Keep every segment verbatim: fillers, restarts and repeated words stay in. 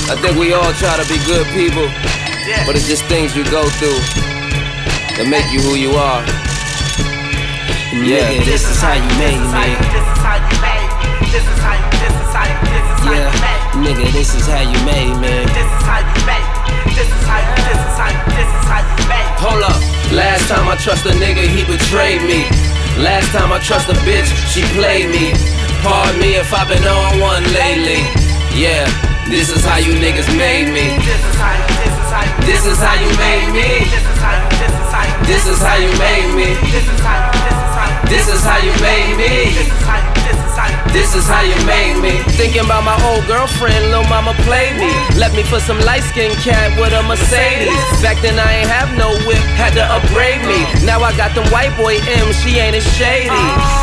I think we all try to be good people, but it's just things you go through that make you who you are. Yeah, nigga, this is how you made me. This is how you, this is how you, this is how you, Yeah, nigga, this is how you made me. this is how you made. This is how you, this is how you, this is how you made. hold up. Last time I trust a nigga, he betrayed me. Last time I trust a bitch, she played me. Pardon me if I've been on one lately. Yeah, this is how you niggas made me. This is how you, this is how you, This is how you made me. this is how you, this is how you, This is how you made me. this is how you, this is how you, This is how you made me. this is how you, this is how you. This is how you made me. Thinking about my old girlfriend, lil' mama played me. Left me for some light-skinned cat with a Mercedes. Back then I ain't have no whip, had to upgrade me. Now I got them white boy M's, she ain't as shady.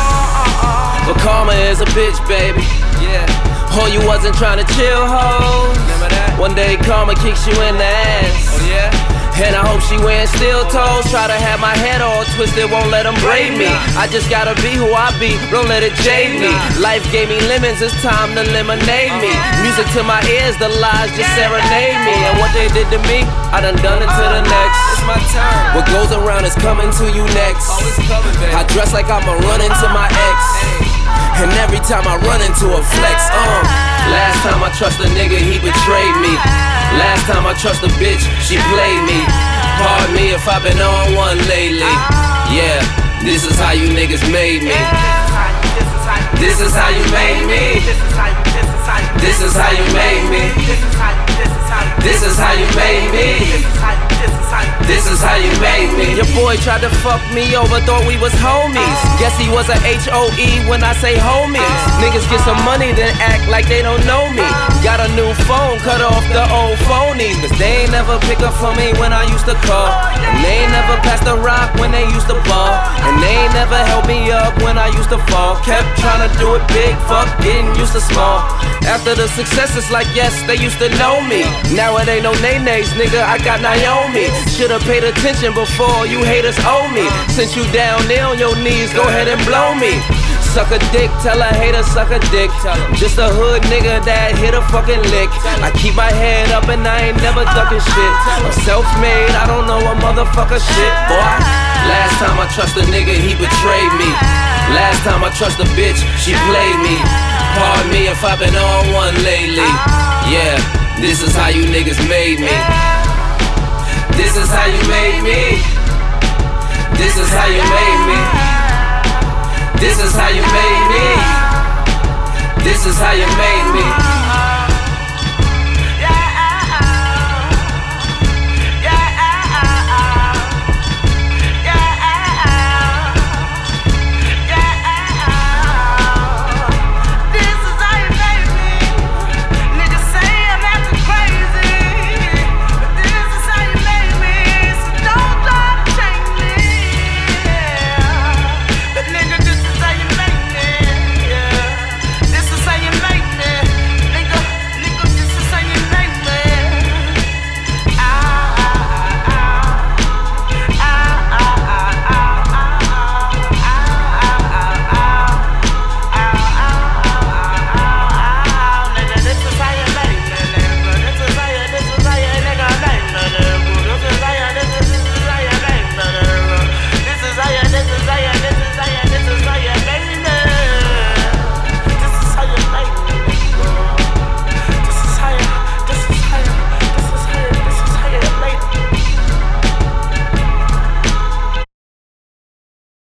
But karma is a bitch, baby. Yeah. Oh, you wasn't trying to chill, ho. Remember that? One day karma kicks you in the ass. Oh yeah. And I hope she wearing steel toes. Try to have my head all twisted, won't let them braid me. I just gotta be who I be, don't let it jade me. Life gave me lemons, it's time to lemonade me. Music to my ears, the lies just serenade me. And what they did to me, I done done it to the next. It's my turn. What goes around is coming to you next. I dress like I'ma run into my ex. And every time I run into a flex, um last time I trust a nigga, he betrayed me. Last time I trust a bitch, she played me. Pardon me if I've been on one lately. Yeah, this is how you niggas made me. This is how you made me. This is how you, this is how you, This this is how you, is how you made me. this is how you, this is how you, this is how you. This is how you made me. Your boy tried to fuck me over, thought we was homies. Guess he was a H O E when I say homies. Niggas get some money, then act like they don't know me. Got a new phone, cut off the old phonies. Cause they ain't never pick up for me when I used to call. And they ain't never passed the rock when they used to ball. And they ain't never helped me up when I used to fall. Kept trying to do it big, fuck getting used to small. After the success, it's like yes, they used to know me. Now it ain't no nay-nays, nigga, I got Naomi. Should've paid attention before you haters owe me. Since you down there on your knees, go ahead and blow me. Suck a dick, tell a hater suck a dick. Just a hood nigga that hit a fucking lick. I keep my head up and I ain't never ducking shit. I'm self-made, I don't know a motherfucker shit, boy. Last time I trust a nigga, he betrayed me. Last time I trust a bitch, she played me. Pardon me if I've been on one lately. Yeah, this is how you niggas made me. This is how you made me. This is how you made me. This is how you made me. This is how you made me.